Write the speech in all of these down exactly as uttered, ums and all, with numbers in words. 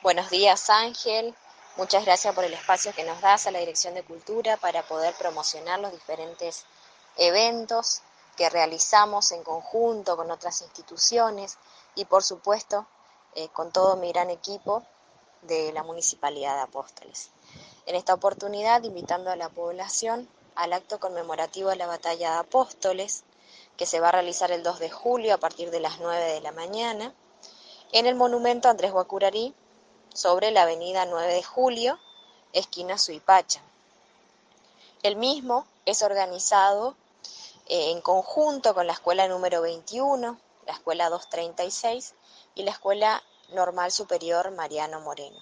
Buenos días, Ángel. Muchas gracias por el espacio que nos das a la Dirección de Cultura para poder promocionar los diferentes eventos que realizamos en conjunto con otras instituciones y, por supuesto, eh, con todo mi gran equipo de la Municipalidad de Apóstoles. En esta oportunidad, invitando a la población al acto conmemorativo de la Batalla de Apóstoles, que se va a realizar el dos de julio a partir de las nueve de la mañana, en el monumento Andrés Guacurarí, sobre la avenida nueve de julio, esquina Suipacha. El mismo es organizado eh, en conjunto con la escuela número veintiuno, la escuela doscientos treinta y seis y la escuela normal superior Mariano Moreno.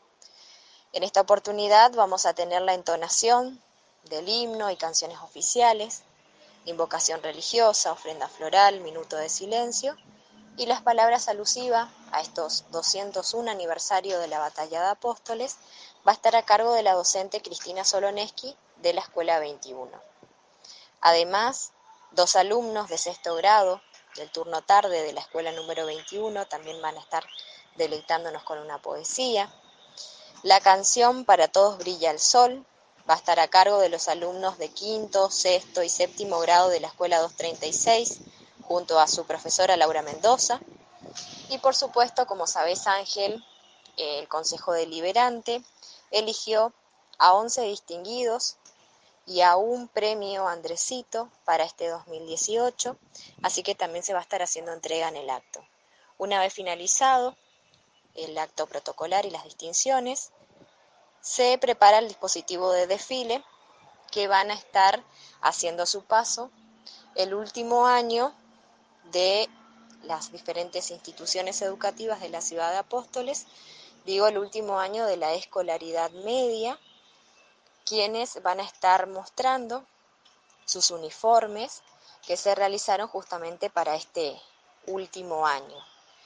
En esta oportunidad vamos a tener la entonación del himno y canciones oficiales, invocación religiosa, ofrenda floral, minuto de silencio y las palabras alusivas a estos doscientos uno aniversario de la Batalla de Apóstoles va a estar a cargo de la docente Cristina Soloneski de la Escuela veintiuno. Además, dos alumnos de sexto grado del turno tarde de la Escuela número veintiuno también van a estar deleitándonos con una poesía. La canción Para todos brilla el sol va a estar a cargo de los alumnos de quinto, sexto y séptimo grado de la Escuela doscientos treinta y seis, junto a su profesora Laura Mendoza. Y por supuesto, como sabés, Ángel, el Consejo Deliberante eligió a once distinguidos y a un premio Andresito para este dos mil dieciocho, así que también se va a estar haciendo entrega en el acto. Una vez finalizado el acto protocolar y las distinciones, se prepara el dispositivo de desfile que van a estar haciendo su paso el último año de las diferentes instituciones educativas de la ciudad de Apóstoles, digo el último año de la escolaridad media, quienes van a estar mostrando sus uniformes que se realizaron justamente para este último año.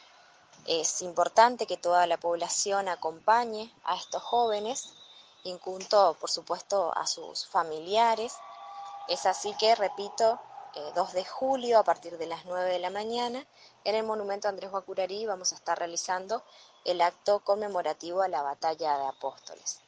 Es importante que toda la población acompañe a estos jóvenes, junto, por supuesto, a sus familiares. Es así que, repito, eh, dos de julio a partir de las nueve de la mañana, en el monumento Andrés Guacurarí vamos a estar realizando el acto conmemorativo a la Batalla de Apóstoles.